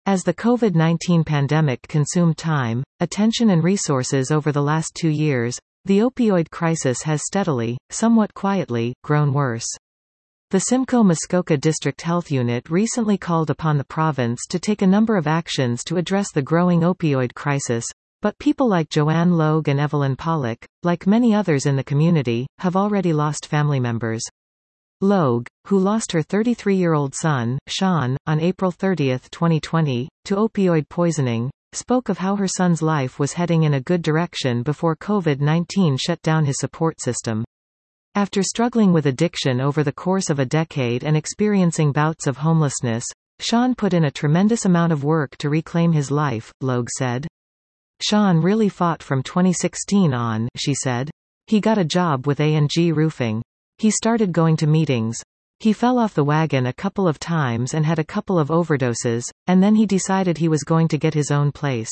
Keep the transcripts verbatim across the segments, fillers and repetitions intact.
As the COVID nineteen pandemic consumed time, attention and resources over the last two years, the opioid crisis has steadily, somewhat quietly, grown worse. The Simcoe-Muskoka District Health Unit recently called upon the province to take a number of actions to address the growing opioid crisis, but people like Joanne Logue and Evelyn Pollock, like many others in the community, have already lost family members. Logue, who lost her thirty-three-year-old son, Sean, on April thirtieth twenty twenty, to opioid poisoning, spoke of how her son's life was heading in a good direction before COVID nineteen shut down his support system. After struggling with addiction over the course of a decade and experiencing bouts of homelessness, Sean put in a tremendous amount of work to reclaim his life, Logue said. Sean really fought from twenty sixteen on, she said. He got a job with A and G Roofing. He started going to meetings. He fell off the wagon a couple of times and had a couple of overdoses, and then he decided he was going to get his own place.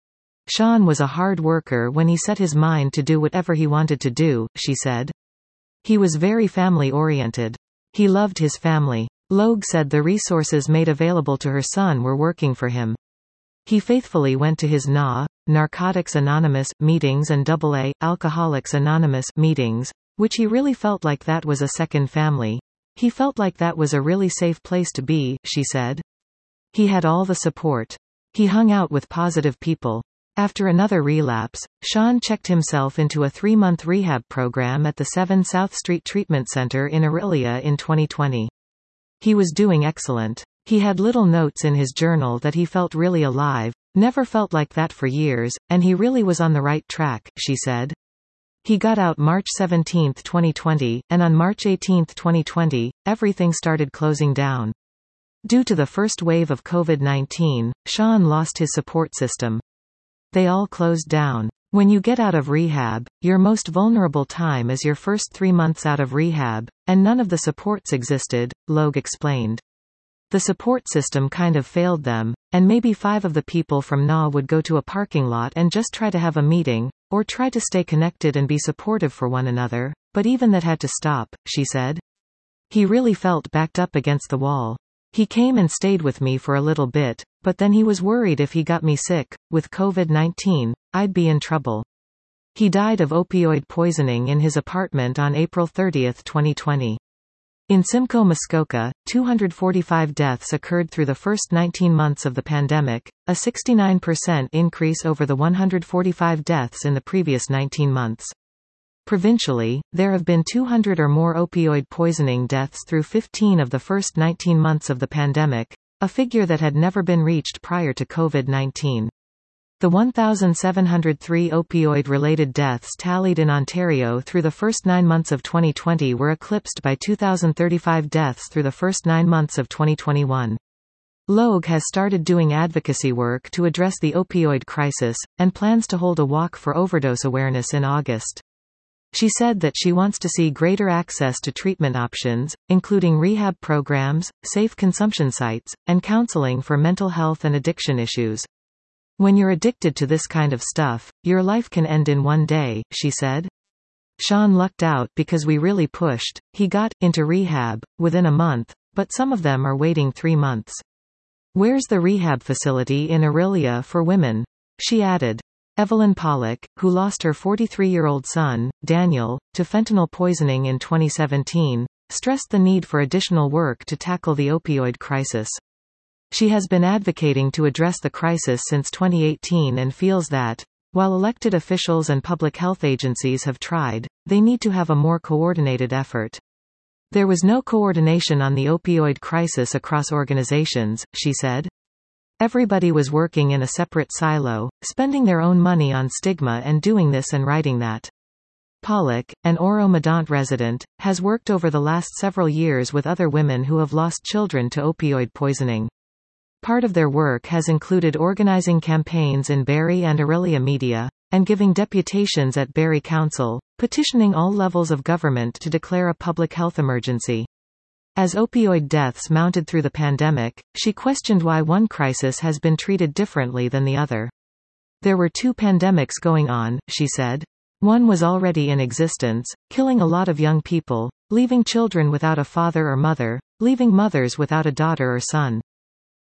Sean was a hard worker when he set his mind to do whatever he wanted to do, she said. He was very family-oriented. He loved his family. Logue said the resources made available to her son were working for him. He faithfully went to his N A, Narcotics Anonymous, meetings and double A, Alcoholics Anonymous, meetings, which he really felt like that was a second family. He felt like that was a really safe place to be, she said. He had all the support. He hung out with positive people. After another relapse, Sean checked himself into a three-month rehab program at the seven South Street Treatment Center in Orillia in twenty twenty. He was doing excellent. He had little notes in his journal that he felt really alive, never felt like that for years, and he really was on the right track, she said. He got out March seventeenth twenty twenty, and on March eighteenth twenty twenty, everything started closing down. Due to the first wave of COVID nineteen, Sean lost his support system. They all closed down. When you get out of rehab, your most vulnerable time is your first three months out of rehab, and none of the supports existed, Logue explained. The support system kind of failed them, and maybe five of the people from N A would go to a parking lot and just try to have a meeting, or try to stay connected and be supportive for one another, but even that had to stop, she said. He really felt backed up against the wall. He came and stayed with me for a little bit, but then he was worried if he got me sick, with COVID nineteen, I'd be in trouble. He died of opioid poisoning in his apartment on April thirtieth twenty twenty. In Simcoe-Muskoka, two hundred forty-five deaths occurred through the first nineteen months of the pandemic, a sixty-nine percent increase over the one hundred forty-five deaths in the previous nineteen months. Provincially, there have been two hundred or more opioid poisoning deaths through fifteen of the first nineteen months of the pandemic, a figure that had never been reached prior to COVID nineteen. The one thousand seven hundred three opioid-related deaths tallied in Ontario through the first nine months of twenty twenty were eclipsed by two thousand thirty-five deaths through the first nine months of twenty twenty-one. Logue has started doing advocacy work to address the opioid crisis, and plans to hold a walk for overdose awareness in August. She said that she wants to see greater access to treatment options, including rehab programs, safe consumption sites, and counseling for mental health and addiction issues. When you're addicted to this kind of stuff, your life can end in one day, she said. Sean lucked out because we really pushed. He got into rehab within a month, but some of them are waiting three months. Where's the rehab facility in Orillia for women? She added. Evelyn Pollock, who lost her forty-three-year-old son, Daniel, to fentanyl poisoning in twenty seventeen, stressed the need for additional work to tackle the opioid crisis. She has been advocating to address the crisis since twenty eighteen and feels that, while elected officials and public health agencies have tried, they need to have a more coordinated effort. There was no coordination on the opioid crisis across organizations, she said. Everybody was working in a separate silo, spending their own money on stigma and doing this and writing that. Pollock, an Oro-Medonte resident, has worked over the last several years with other women who have lost children to opioid poisoning. Part of their work has included organizing campaigns in Barrie and Orillia media, and giving deputations at Barrie Council, petitioning all levels of government to declare a public health emergency. As opioid deaths mounted through the pandemic, she questioned why one crisis has been treated differently than the other. There were two pandemics going on, she said. One was already in existence, killing a lot of young people, leaving children without a father or mother, leaving mothers without a daughter or son.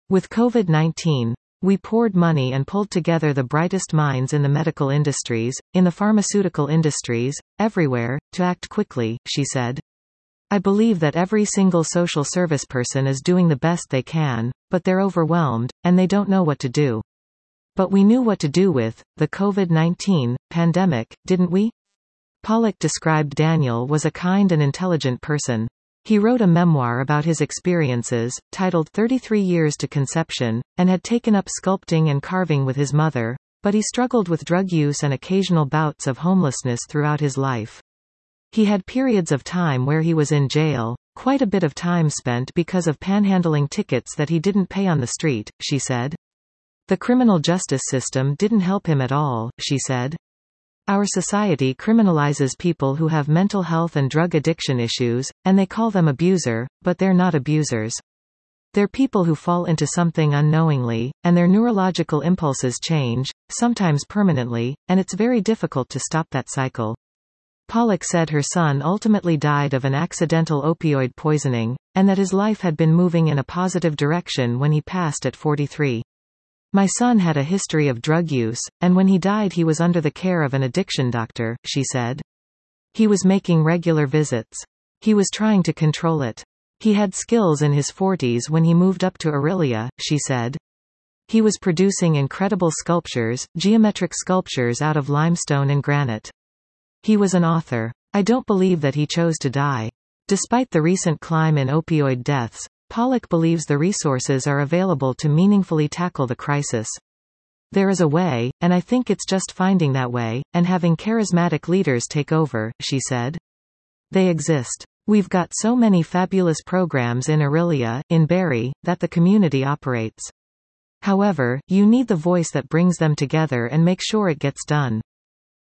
With COVID nineteen, we poured money and pulled together the brightest minds in the medical industries, in the pharmaceutical industries, everywhere, to act quickly, she said. I believe that every single social service person is doing the best they can, but they're overwhelmed, and they don't know what to do. But we knew what to do with the COVID nineteen pandemic, didn't we? Pollack described Daniel was a kind and intelligent person. He wrote a memoir about his experiences, titled thirty-three years to Conception, and had taken up sculpting and carving with his mother, but he struggled with drug use and occasional bouts of homelessness throughout his life. He had periods of time where he was in jail, quite a bit of time spent because of panhandling tickets that he didn't pay on the street, she said. The criminal justice system didn't help him at all, she said. Our society criminalizes people who have mental health and drug addiction issues, and they call them abuser, but they're not abusers. They're people who fall into something unknowingly, and their neurological impulses change, sometimes permanently, and it's very difficult to stop that cycle. Pollack said her son ultimately died of an accidental opioid poisoning, and that his life had been moving in a positive direction when he passed at forty-three. My son had a history of drug use, and when he died he was under the care of an addiction doctor, she said. He was making regular visits. He was trying to control it. He had skills in his forties when he moved up to Aurelia, she said. He was producing incredible sculptures, geometric sculptures out of limestone and granite. He was an author. I don't believe that he chose to die. Despite the recent climb in opioid deaths, Pollack believes the resources are available to meaningfully tackle the crisis. There is a way, and I think it's just finding that way, and having charismatic leaders take over, she said. They exist. We've got so many fabulous programs in Aurelia, in Barrie, that the community operates. However, you need the voice that brings them together and make sure it gets done.